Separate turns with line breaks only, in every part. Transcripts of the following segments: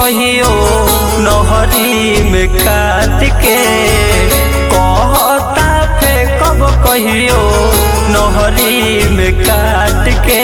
कहियो नहरी में काट के कहता फेंकब कहियो नहरी में काट के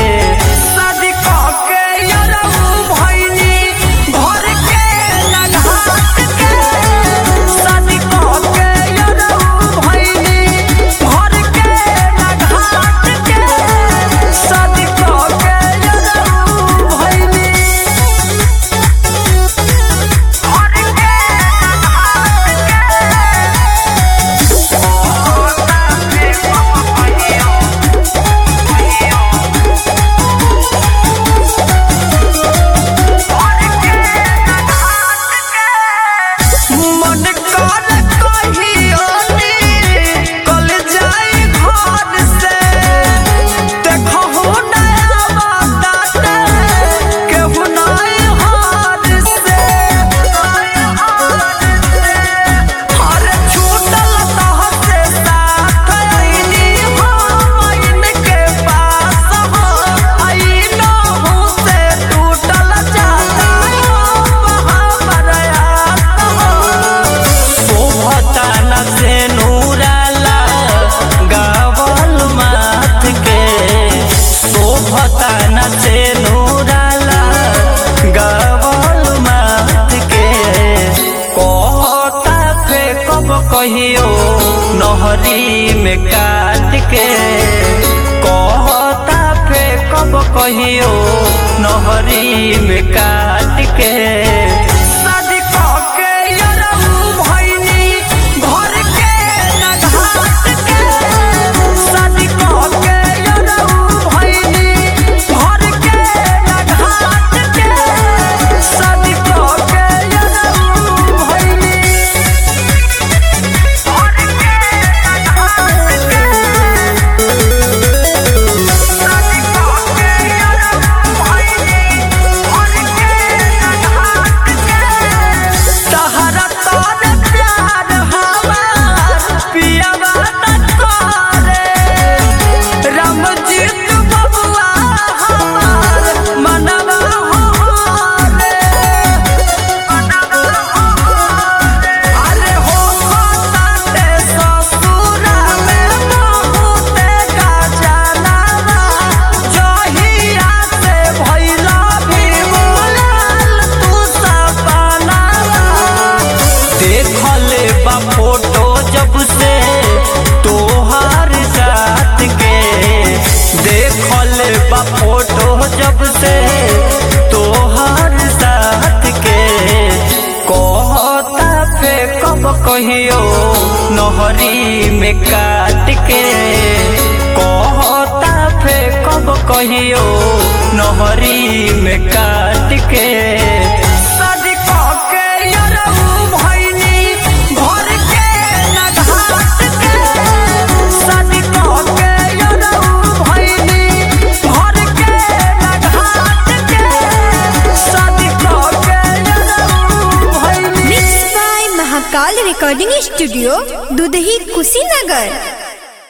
कहियो नहरी में काट के कहता फेंकब कहियो नहरी में काट के फोटो जब से तोहार साथ के देखल बा फोटो जब से तोहार साथ के कहता फेंकब कहियो नहरी में काट के कहता फेंकब कहियो नहरी में काट के
काल रिकॉर्डिंग स्टूडियो दुधही कुशीनगर।